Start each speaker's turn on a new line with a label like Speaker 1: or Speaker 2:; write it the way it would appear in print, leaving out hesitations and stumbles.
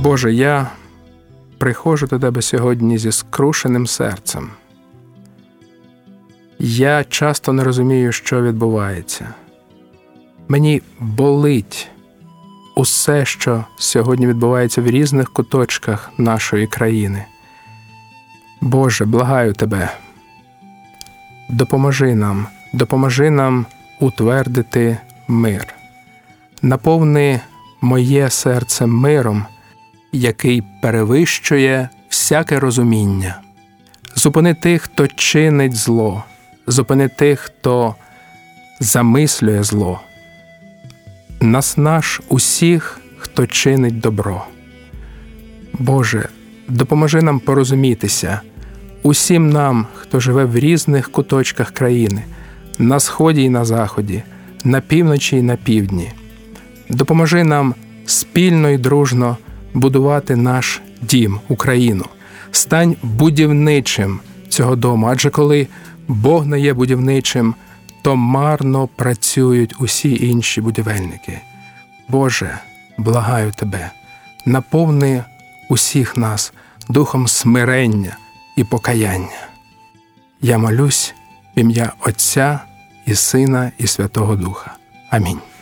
Speaker 1: Боже, я приходжу до Тебе сьогодні зі скрушеним серцем. Я часто не розумію, що відбувається. Мені болить усе, що сьогодні відбувається в різних куточках нашої країни. Боже, благаю Тебе, допоможи нам утвердити мир. Наповни моє серце миром, який перевищує всяке розуміння. Зупини тих, хто чинить зло, зупини тих, хто замислює зло. Наснаж усіх, хто чинить добро. Боже, допоможи нам порозумітися, усім нам, хто живе в різних куточках країни, на сході і на заході, на півночі і на півдні. Допоможи нам спільно і дружно будувати наш дім, Україну. Стань будівничим цього дому, адже коли Бог не є будівничим, то марно працюють усі інші будівельники. Боже, благаю Тебе, наповни усіх нас духом смирення і покаяння. Я молюсь в ім'я Отця і Сина і Святого Духа. Амінь.